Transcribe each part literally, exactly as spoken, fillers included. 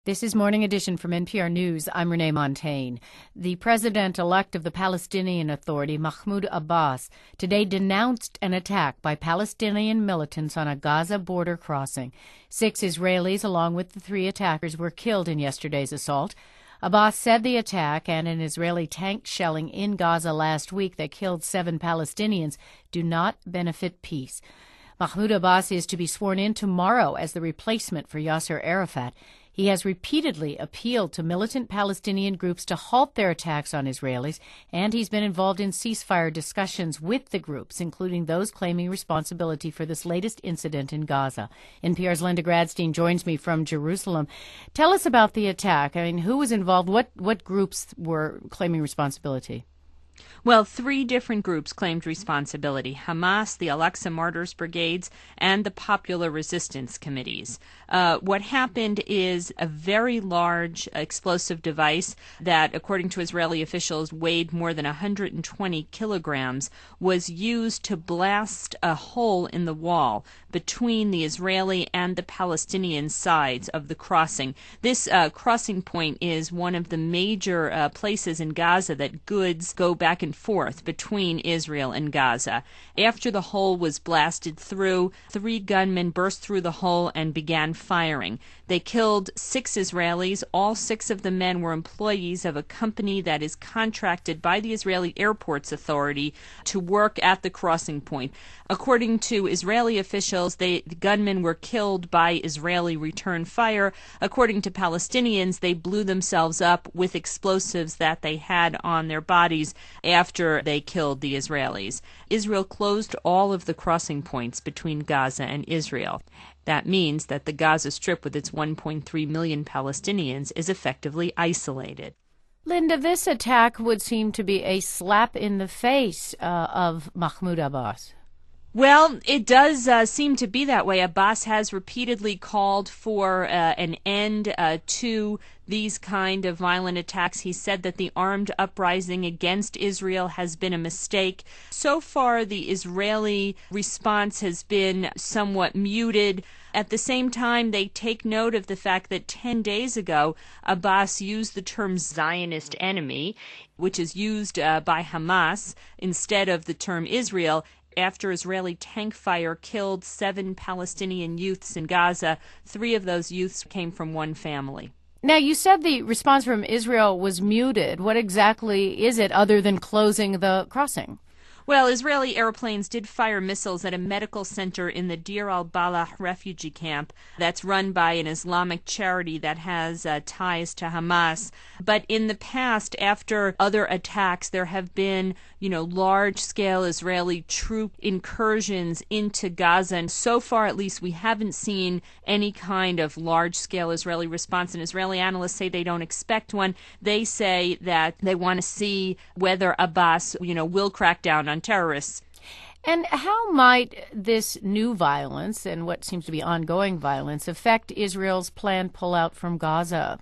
This is Morning Edition from N P R News. I'm Renee Montagne. The president-elect of the Palestinian Authority, Mahmoud Abbas, today denounced an attack by Palestinian militants on a Gaza border crossing. Six Israelis, along with the three attackers, were killed in yesterday's assault. Abbas said the attack and an Israeli tank shelling in Gaza last week that killed seven Palestinians do not benefit peace. Mahmoud Abbas is to be sworn in tomorrow as the replacement for Yasser Arafat. He has repeatedly appealed to militant Palestinian groups to halt their attacks on Israelis, and he's been involved in ceasefire discussions with the groups, including those claiming responsibility for this latest incident in Gaza. N P R's Linda Gradstein joins me from Jerusalem. Tell us about the attack. I mean, who was involved? What, what groups were claiming responsibility? Well, three different groups claimed responsibility: Hamas, the Al-Aqsa Martyrs Brigades, and the Popular Resistance Committees. Uh, what happened is a very large explosive device that, according to Israeli officials, weighed more than one hundred twenty kilograms, was used to blast a hole in the wall between the Israeli and the Palestinian sides of the crossing. This uh, crossing point is one of the major uh, places in Gaza that goods go back and forth between Israel and Gaza. After the hole was blasted through, three gunmen burst through the hole and began firing. They killed six Israelis. All six of the men were employees of a company that is contracted by the Israeli Airports Authority to work at the crossing point. According to Israeli officials, they, the gunmen were killed by Israeli return fire. According to Palestinians, they blew themselves up with explosives that they had on their bodies after they killed the Israelis. Israel closed all of the crossing points between Gaza and Israel. That means that the Gaza Strip, with its one point three million Palestinians, is effectively isolated. Linda, this attack would seem to be a slap in the face uh, of Mahmoud Abbas. Well, it does uh, seem to be that way. Abbas has repeatedly called for uh, an end uh, to these kind of violent attacks. He said that the armed uprising against Israel has been a mistake. So far, the Israeli response has been somewhat muted. At the same time, they take note of the fact that ten days ago, Abbas used the term Zionist enemy, which is used uh, by Hamas, instead of the term Israel, after Israeli tank fire killed seven Palestinian youths in Gaza. Three of those youths came from one family. Now, you said the response from Israel was muted. What exactly is it other than closing the crossing? Well, Israeli airplanes did fire missiles at a medical center in the Deir al-Balah refugee camp that's run by an Islamic charity that has uh, ties to Hamas. But in the past, after other attacks, there have been, you know, large-scale Israeli troop incursions into Gaza. And so far, at least, we haven't seen any kind of large-scale Israeli response. And Israeli analysts say they don't expect one. They say that they want to see whether Abbas, you know, will crack down on terrorists. And how might this new violence and what seems to be ongoing violence affect Israel's planned pullout from Gaza?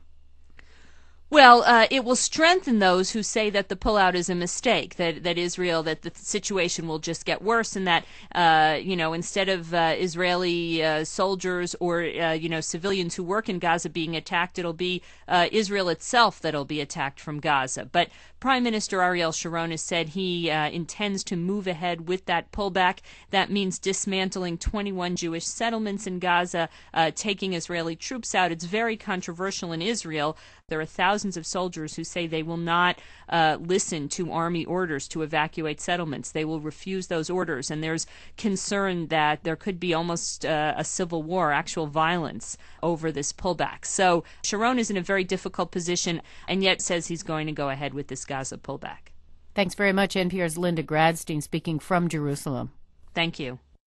Well, uh, it will strengthen those who say that the pullout is a mistake, that that Israel, that the situation will just get worse, and that, uh, you know, instead of uh, Israeli uh, soldiers or, uh, you know, civilians who work in Gaza being attacked, it'll be uh, Israel itself that'll be attacked from Gaza. But Prime Minister Ariel Sharon has said he uh, intends to move ahead with that pullback. That means dismantling twenty-one Jewish settlements in Gaza, uh, taking Israeli troops out. It's very controversial in Israel. There are thousands of soldiers who say they will not uh, listen to army orders to evacuate settlements. They will refuse those orders, and there's concern that there could be almost uh, a civil war, actual violence over this pullback. So Sharon is in a very difficult position, and yet says he's going to go ahead with this Gaza pullback. Thanks very much. N P R's Linda Gradstein speaking from Jerusalem. Thank you.